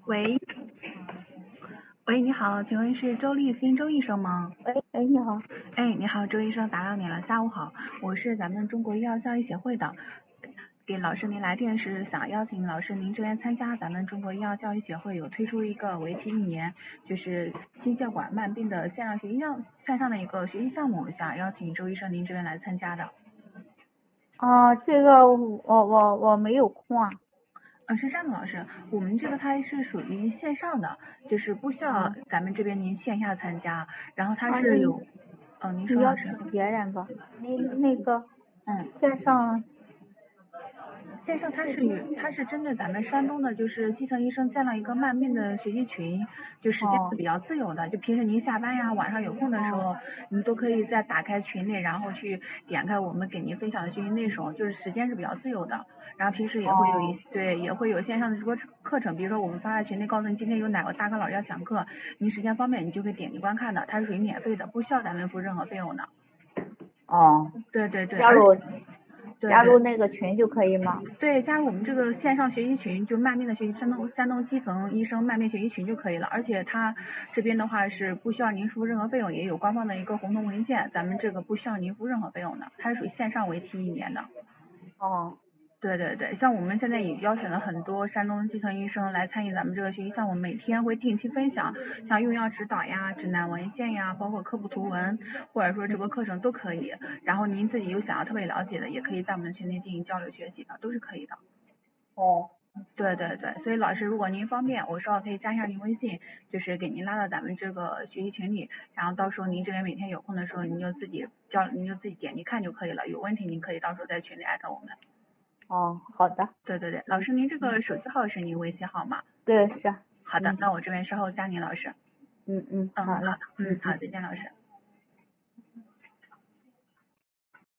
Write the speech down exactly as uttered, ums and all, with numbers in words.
喂，喂，你好，请问是周立新周医生吗？ 喂，哎，你好。 哎，你好，周医生，打扰你了，下午好，我是咱们中国医药教育协会的，给老师您来电是想邀请老师您这边参加咱们中国医药教育协会有推出一个为期一年就是心血管慢病的线上学习项线上的一个学习项目，想邀请周医生您这边来参加的。 啊，这个我我我没有空啊。 嗯，是这样的，老师，我们这个它是属于线上的，就是不需要啊咱们这边您线下参加，然后它啊，你是有，嗯，您你说老师， 邀请别人吧。那那个嗯。 线上线上它是与它是针对咱们山东的，就是基层医生建了一个慢病的学习群，就时间是哦比较自由的，就平时您下班呀，晚上有空的时哦候，您都可以再打开群内，然后去点开我们给您分享的学习内容，就是时间是比较自由的。然后平时也会有一哦对也会有线上的直播课程，比如说我们发在群内告诉你今天有哪个大咖老师要讲课，您时间方便你就可以点击观看的，它是属于免费的，不需要咱们付任何费用的。 哦， 对对对，而加入对对。 加入那个群就可以吗？ 对，加入我们这个线上学习群，就慢病的学习山东山东基层医生慢病学习群就可以了。而且它这边的话是不需要您付任何费用，也有官方的一个红头文件，咱们这个不需要您付任何费用的，它是属于线上为期一年的。 哦对对对，像我们现在也邀请了很多山东基层医生来参与咱们这个学习项目，每天会定期分享，像用药指导呀、指南文献呀，包括科普图文，或者说直播课程都可以。然后您自己有想要特别了解的，也可以在我们群内进行交流学习的，都是可以的。 哦对对对，所以老师，如果您方便，我稍后可以加一下您微信，就是给您拉到咱们这个学习群里，然后到时候您这边每天有空的时候，您就自己交，您就自己点击看就可以了。有问题您可以到时候在群里艾特我们。 哦，好的。 对对对，老师，您这个手机号是您微信号吗？ 对，是。 好的， 嗯那我这边稍后加您老师。 嗯嗯， 嗯， 好嘞。 好的，嗯，好， 嗯嗯。 再见老师。